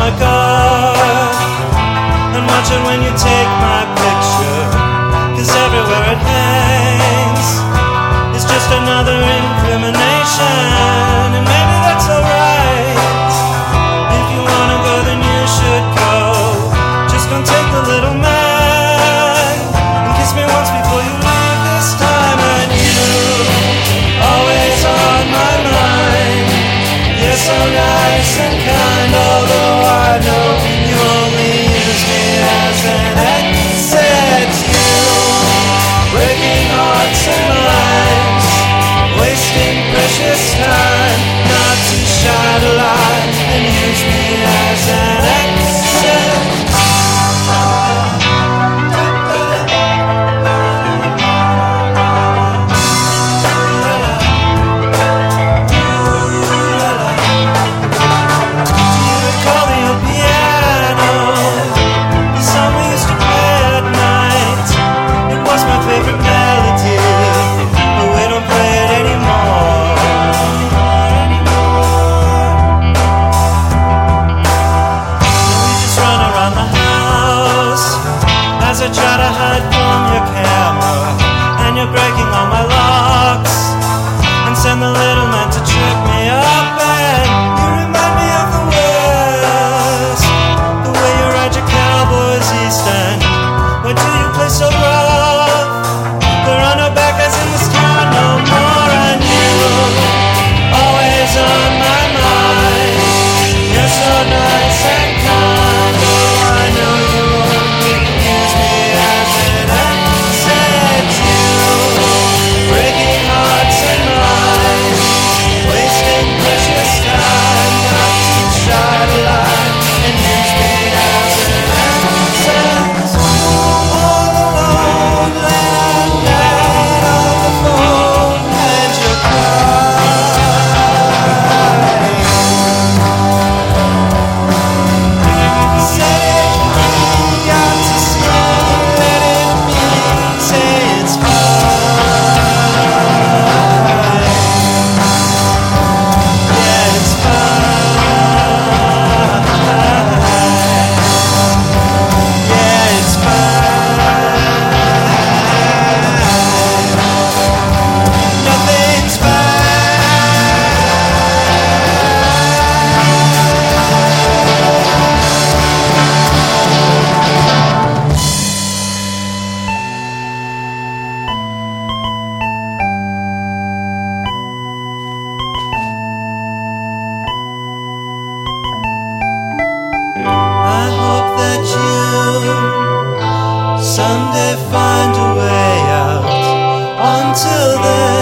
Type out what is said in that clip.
my gut and watch it when you take my picture, 'cause everywhere it hangs is just another incrimination. And maybe that's alright. If you wanna go, then you should go. Just don't take the little man and kiss me once before you leave this time. And you, always on my mind. You're so nice and kind, although I know you only use me as an asset. You, breaking hearts and minds, wasting precious time, not too shy to lie and use me as an asset. I try to hide from your camera, and you're breaking all my locks, and send the little man to trip me up. And you remind me of the West, the way you ride your cowboys east end. Why do you play so rough? There are no bad guys in this town no more. And you, always on my mind. You're so nice and kind. Oh, I know you only use me as an asset. You, breaking hearts and minds, wasting precious time, not too shy to lie and use me as an asset. All alone, late night on the phone, and you're crying. Setting me out to sea, letting me say it's fine. Yeah, it's fine. Yeah, it's fine. Nothing's I hope that you someday find a way out. Until then,